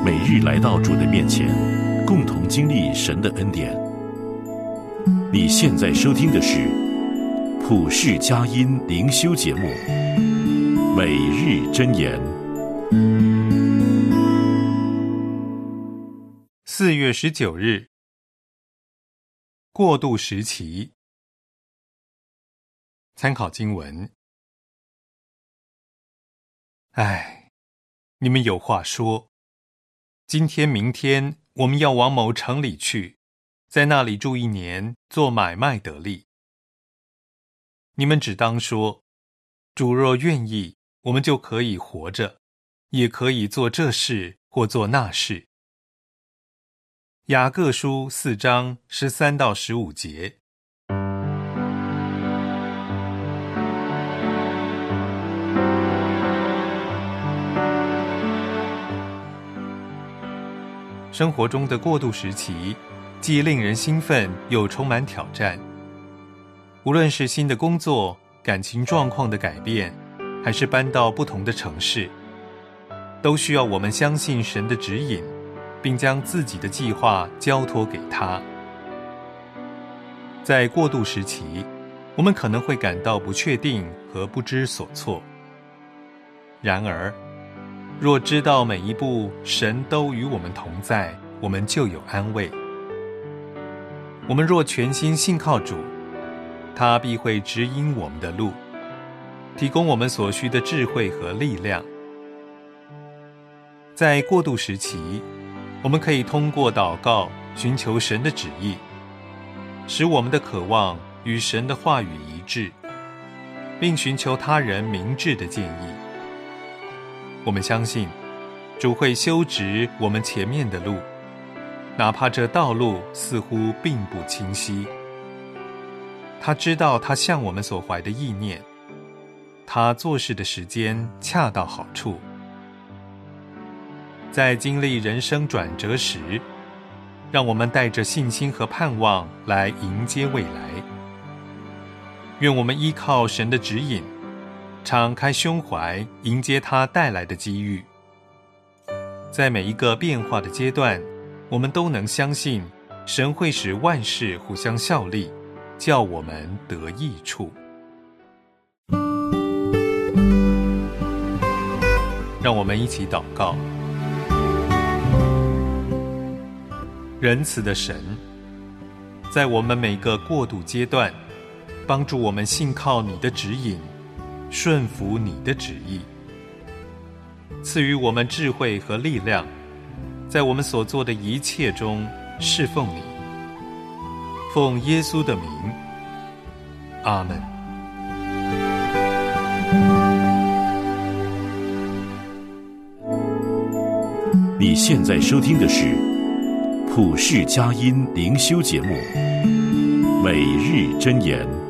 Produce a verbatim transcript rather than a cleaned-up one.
每日来到主的面前，共同经历神的恩典。你现在收听的是普世佳音灵修节目《每日箴言》。 四月十九日，过渡时期。参考经文。唉，你们有话说，今天明天我们要往某城里去，在那里住一年，做买卖得利。你们只当说，主若愿意，我们就可以活着，也可以做这事或做那事。雅各书四章十三到十五节。生活中的过渡时期，既令人兴奋，又充满挑战。无论是新的工作、感情状况的改变，还是搬到不同的城市，都需要我们相信神的指引，并将自己的计划交托给他。在过渡时期，我们可能会感到不确定和不知所措。然而，若知道每一步神都与我们同在，我们就有安慰。我们若全心信靠主，他必会指引我们的路，提供我们所需的智慧和力量。在过渡时期，我们可以通过祷告寻求神的旨意，使我们的渴望与神的话语一致，并寻求他人明智的建议。我们相信主会修直我们前面的路，哪怕这道路似乎并不清晰。他知道他向我们所怀的意念，他做事的时间恰到好处。在经历人生转折时，让我们带着信心和盼望来迎接未来。愿我们依靠神的指引，敞开胸怀，迎接他带来的机遇。在每一个变化的阶段，我们都能相信神会使万事互相效力，叫我们得益处。让我们一起祷告。仁慈的神，在我们每个过渡阶段，帮助我们信靠你的指引，顺服你的旨意，赐予我们智慧和力量，在我们所做的一切中侍奉你。奉耶稣的名，阿们。 你现在收听的是普世佳音灵修节目《每日箴言》。